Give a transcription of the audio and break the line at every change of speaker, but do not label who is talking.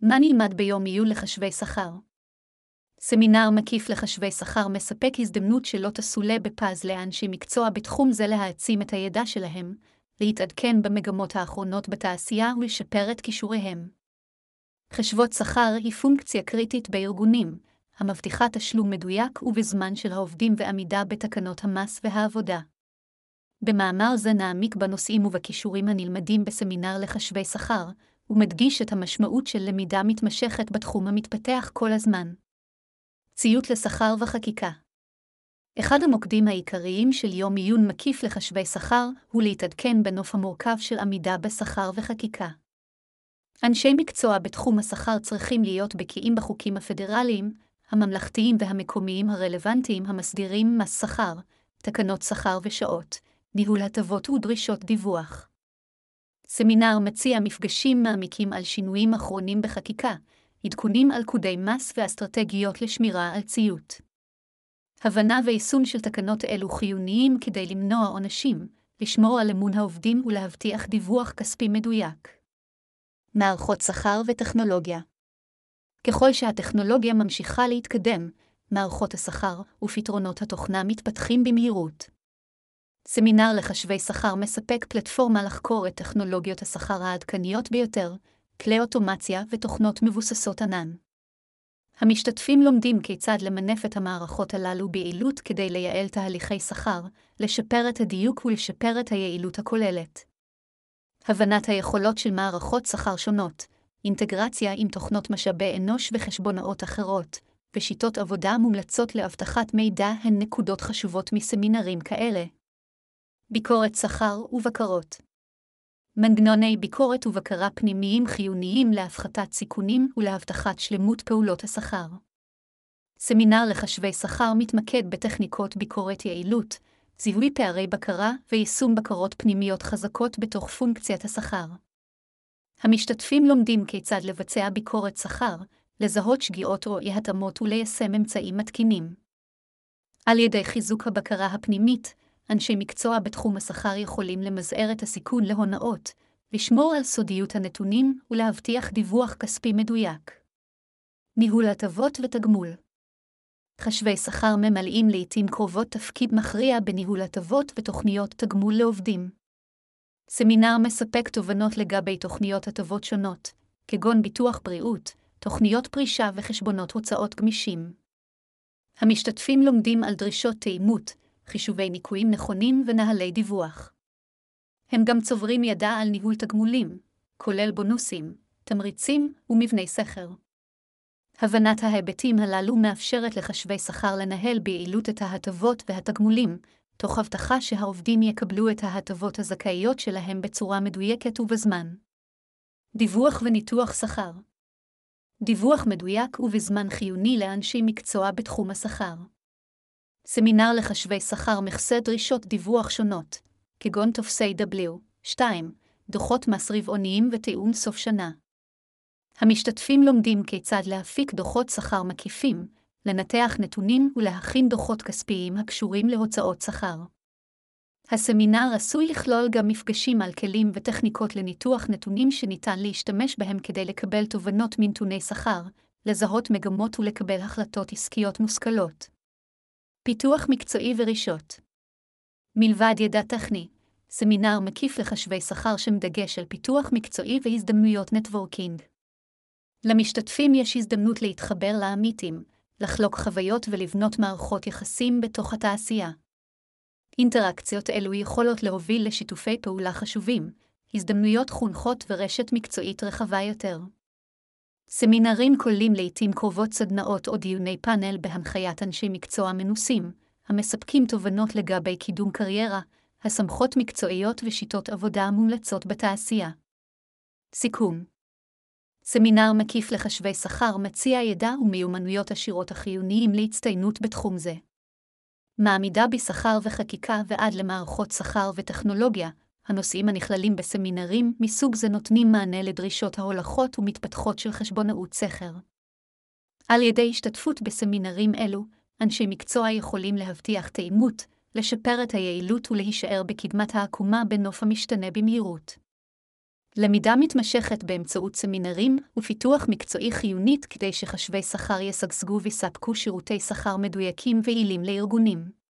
מה נלמד ביום עיון לחשבי שכר? סמינר מקיף לחשבי שכר מספק הזדמנות שלא תסולא בפז לאנשי מקצוע בתחום זה להעצים את הידע שלהם, להתעדכן במגמות האחרונות בתעשייה ולשפר את כישוריהם. חשבות שכר היא פונקציה קריטית בארגונים, המבטיחה תשלום מדויק ובזמן של העובדים ועמידה בתקנות המס והעבודה. במאמר זה נעמיק בנושאים ובכישורים הנלמדים בסמינר לחשבי שכר, ומדגיש את המשמעות של למידה מתמשכת בתחום המתפתח כל הזמן. ציות לשכר וחקיקה. אחד המוקדים העיקריים של יום עיון מקיף לחשבי שכר הוא להתעדכן בנוף המורכב של עמידה בשכר וחקיקה. אנשי מקצוע בתחום השכר צריכים להיות בקיאים בחוקים הפדרליים, הממלכתיים והמקומיים הרלוונטיים המסדירים מס שכר, תקנות שכר ושעות, ניהול הטבות ודרישות דיווח. סמינר מציע מפגשים מעמיקים על שינויים אחרונים בחקיקה, עדכונים על קודי מס ואסטרטגיות לשמירה על ציות. הבנה ויישום של תקנות אלו חיוניים כדי למנוע עונשים, לשמור על אמון העובדים ולהבטיח דיווח כספי מדויק. מערכות שכר וטכנולוגיה. ככל שהטכנולוגיה ממשיכה להתקדם, מערכות השכר ופתרונות התוכנה מתפתחים במהירות. סמינר לחשבי שכר מספק פלטפורמה לחקור את טכנולוגיות השכר העדכניות ביותר, כלי אוטומציה ותוכנות מבוססות ענן. המשתתפים לומדים כיצד למנף את המערכות הללו ביעילות כדי לייעל תהליכי שכר, לשפר את הדיוק ולשפר את היעילות הכוללת. הבנת היכולות של מערכות שכר שונות, אינטגרציה עם תוכנות משאבי אנוש וחשבונאות אחרות, ושיטות עבודה מומלצות להבטחת מידע הן נקודות חשובות מסמינרים כאלה. ביקורת שכר ובקרות. מנגנוני ביקורת ובקרה פנימיים חיוניים להפחתת סיכונים ולהבטחת שלמות פעולות השכר. סמינר לחשבי שכר מתמקד בטכניקות ביקורת יעילות, זיהוי פערי בקרה ויישום בקרות פנימיות חזקות בתוך פונקציית השכר. המשתתפים לומדים כיצד לבצע ביקורת שכר, לזהות שגיאות או אי-התאמות וליישם אמצעים מתקינים. על ידי חיזוק הבקרה הפנימית, אנשי מקצוע בתחום השכר יכולים למזער את הסיכון להונאות, לשמור על סודיות הנתונים ולהבטיח דיווח כספי מדויק. ניהול הטבות ותגמול. חשבי שכר ממלאים לעתים קרובות תפקיד מכריע בניהול הטבות ותוכניות תגמול לעובדים. סמינר מספק תובנות לגבי תוכניות הטבות שונות, כגון ביטוח בריאות, תוכניות פרישה וחשבונות הוצאות גמישים. המשתתפים לומדים על דרישות תאימות, חישובי ניכויים נכונים ונהלי דיווח. הם גם צוברים ידע על ניהול תגמולים, כולל בונוסים, תמריצים ומבני שכר. הבנת ההיבטים הללו מאפשרת לחשבי שכר לנהל ביעילות את ההטבות והתגמולים, תוך הבטחה שהעובדים יקבלו את ההטבות הזכאיות שלהם בצורה מדויקת ובזמן. דיווח וניתוח שכר. דיווח מדויק ובזמן חיוני לאנשי מקצוע בתחום השכר. סמינר לחשבי שכר מכסה דרישות דיווח שונות, כגון טופסי W2, דוחות מס רבעוניים ותיאום סוף שנה. המשתתפים לומדים כיצד להפיק דוחות שכר מקיפים, לנתח נתונים ולהכין דוחות כספיים הקשורים להוצאות שכר. הסמינר עשוי לכלול גם מפגשים על כלים וטכניקות לניתוח נתונים שניתן להשתמש בהם כדי לקבל תובנות מנתוני שכר, לזהות מגמות ולקבל החלטות עסקיות מושכלות. פיתוח מקצועי ורישות. מלבד ידע טכני, סמינר מקיף לחשבי שכר שמדגש על פיתוח מקצועי והזדמנויות נטוורקינג. למשתתפים יש הזדמנות להתחבר לעמיתים, לחלוק חוויות ולבנות מערכות יחסים בתוך התעשייה. אינטראקציות אלו יכולות להוביל לשיתופי פעולה חשובים, הזדמנויות חונכות ורשת מקצועית רחבה יותר. סמינרים כוללים לעתים קרובות סדנאות או דיוני פאנל בהנחיית אנשי מקצוע מנוסים, המספקים תובנות לגבי קידום קריירה, הסמכות מקצועיות ושיטות עבודה מומלצות בתעשייה. סיכום. סמינר מקיף לחשבי שכר מציע ידע ומיומנויות עשירות החיוניים להצטיינות בתחום זה. מעמידה בשכר וחקיקה ועד למערכות שכר וטכנולוגיה, הנושאים הנכללים בסמינרים מסוג זה נותנים מענה לדרישות ההולכות ומתפתחות של חשבונאות סחר. על ידי השתתפות בסמינרים אלו, אנשי מקצוע יכולים להבטיח תאימות, לשפר את היעילות ולהישאר בקדמת העקומה בנוף המשתנה במהירות. למידה מתמשכת באמצעות סמינרים ופיתוח מקצועי חיונית כדי שחשבי שכר ישגשגו ויספקו שירותי שכר מדויקים ויעילים לארגונים.